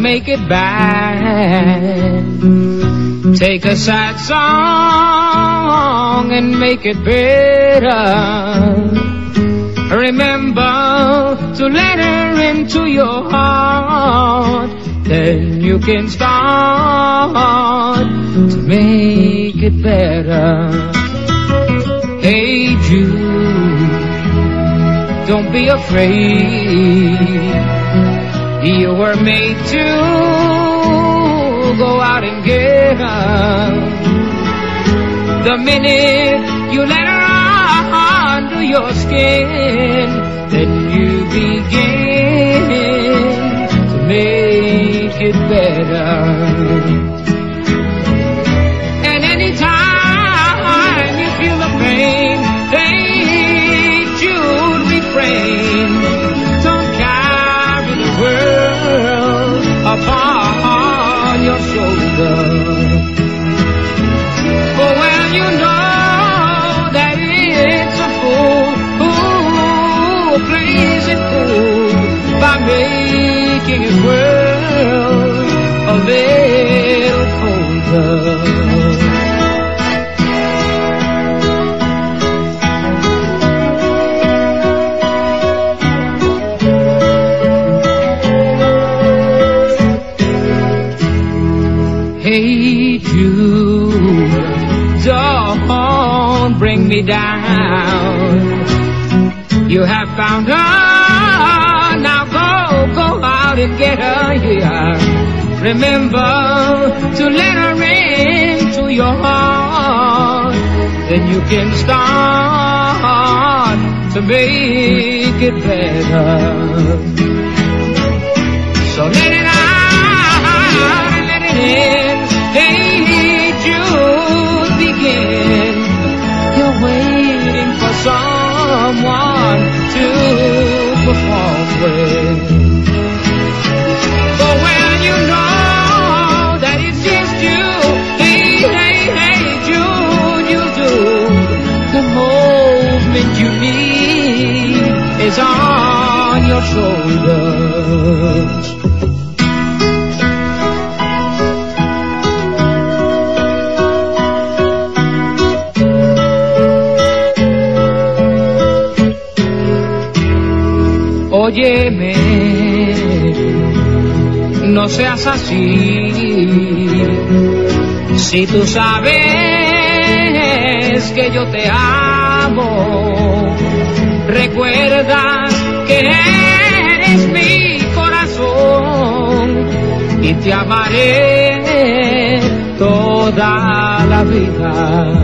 make it bad. Take a sad song and make it better. Remember to let her into your heart. Then you can start to make it better. Hey Jude, don't be afraid. You were made to go out and get her. The minute you let her under your skin, then you begin to make it better. And anytime you feel the pain, hey Jude, refrain. Don't carry the world upon your shoulder. For when you know that it's a fool who plays it cool by making his world a little colder. Hey Jude, don't bring me down. You have found her, now go out and get her here. Remember to let her into your heart. Then you can start to make it better. So let it out and let it in. Hey Jude, begin. You're waiting for someone to perform with. But when you know that it's just you, hey Jude, you do. The moment you need is on your shoulders. Óyeme, no seas así. Si tú sabes que yo te amo, recuerda que eres mi corazón y te amaré toda la vida.